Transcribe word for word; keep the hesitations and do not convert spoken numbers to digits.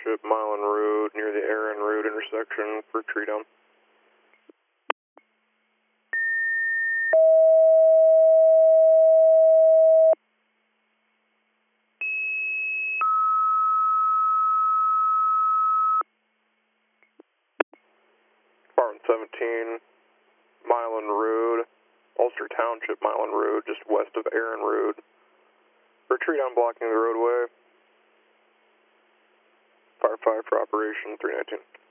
Township, Milan Road, near the Aaron Road intersection for tree down. Department seventeen, Milan Road, Ulster Township, Milan Road, just west of Aaron Road. For tree down blocking the roadway. Fire five for operation three nineteen.